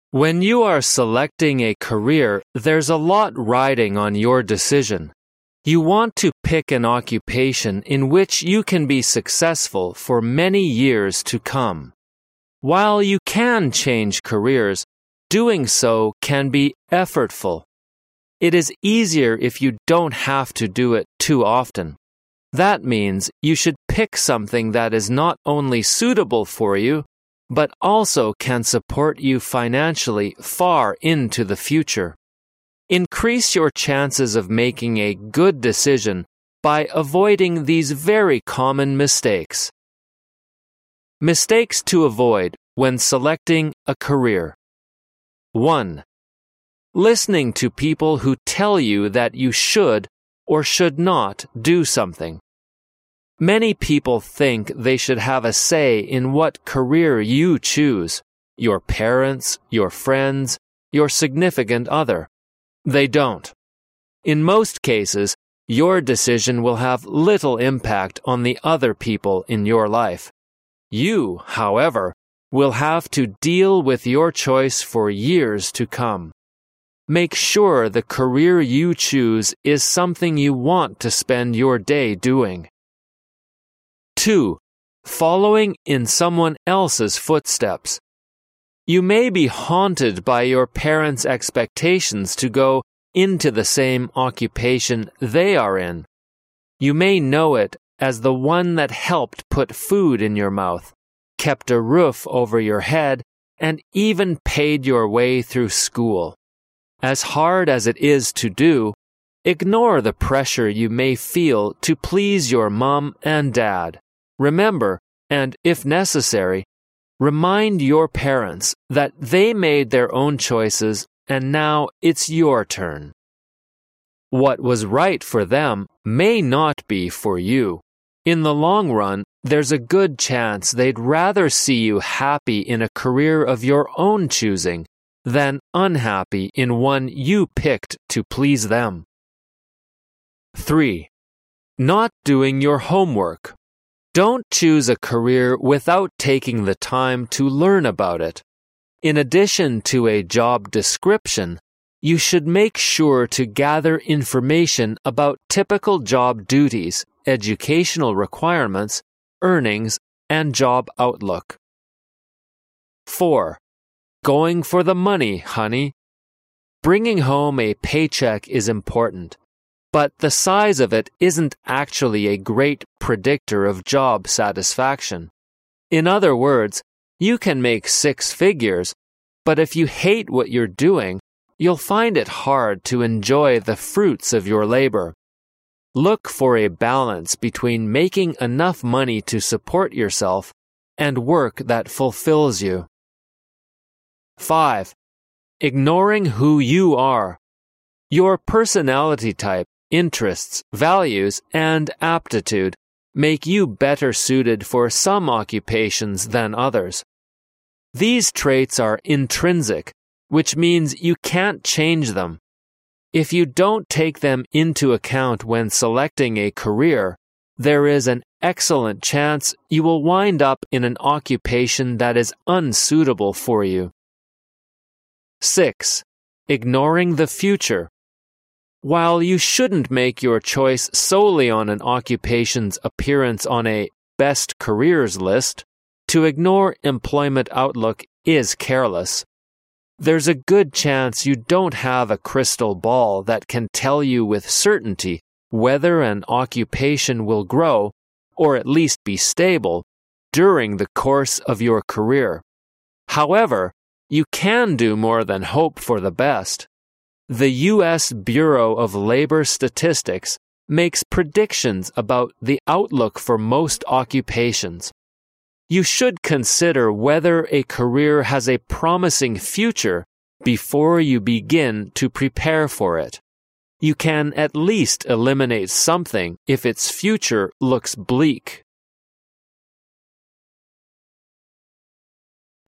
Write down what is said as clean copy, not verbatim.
When you are selecting a career, there's a lot riding on your decision. You want to pick an occupation in which you can be successful for many years to come. While you can change careers, doing so can be effortful. It is easier if you don't have to do it too often. That means you should pick something that is not only suitable for you, but also can support you financially far into the future. Increase your chances of making a good decision by avoiding these very common mistakes. Mistakes to avoid when selecting a career. 1. Listening to people who tell you that you should or should not do something. Many people think they should have a say in what career you choose, your parents, your friends, your significant other. They don't. In most cases, your decision will have little impact on the other people in your life. You, however, will have to deal with your choice for years to come. Make sure the career you choose is something you want to spend your day doing. 2. Following in someone else's footsteps. You may be haunted by your parents' expectations to go into the same occupation they are in. You may know it as the one that helped put food in your mouth, kept a roof over your head, and even paid your way through school. As hard as it is to do, ignore the pressure you may feel to please your mom and dad. Remember, and if necessary, remind your parents that they made their own choices and now it's your turn. What was right for them may not be for you. In the long run, there's a good chance they'd rather see you happy in a career of your own choosing than unhappy in one you picked to please them. 3. Not doing your homework. Don't choose a career without taking the time to learn about it. In addition to a job description, you should make sure to gather information about typical job duties, educational requirements, earnings, and job outlook. 4. Going for the money, honey. Bringing home a paycheck is important, but the size of it isn't actually a great predictor of job satisfaction. In other words, you can make 6 figures, but if you hate what you're doing, you'll find it hard to enjoy the fruits of your labor. Look for a balance between making enough money to support yourself and work that fulfills you. 5. Ignoring who you are. Your personality type, interests, values, and aptitude make you better suited for some occupations than others. These traits are intrinsic, which means you can't change them. If you don't take them into account when selecting a career, there is an excellent chance you will wind up in an occupation that is unsuitable for you. 6. Ignoring the future. While you shouldn't make your choice solely on an occupation's appearance on a best careers list, to ignore employment outlook is careless. There's a good chance you don't have a crystal ball that can tell you with certainty whether an occupation will grow, or at least be stable, during the course of your career. However, you can do more than hope for the best. The U.S. Bureau of Labor Statistics makes predictions about the outlook for most occupations. You should consider whether a career has a promising future before you begin to prepare for it. You can at least eliminate something if its future looks bleak.